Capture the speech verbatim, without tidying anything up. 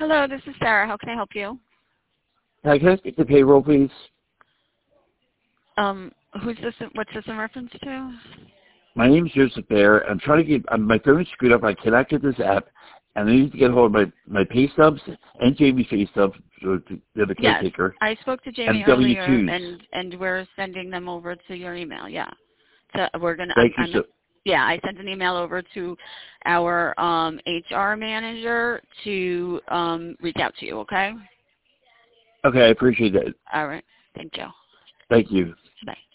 Hello, this is Sarah. How can I help you? Hi, can I speak to payroll, please? Um, who's this? What's this in reference to? My name is Joseph Bear. I'm trying to get um, my phone is screwed up. I cannot get this app, and I need to get hold of my, my pay stubs and Jamie's pay stubs, so to- they're the Yes, caretaker, I spoke to Jamie and W earlier, twos. and and we're sending them over to your email. Yeah, so we're gonna. I'm, Thank you I'm, so. yeah, I sent an email over to our um, H R manager to um, reach out to you. Okay. Okay, I appreciate that. All right. Thank you. Thank you. Bye.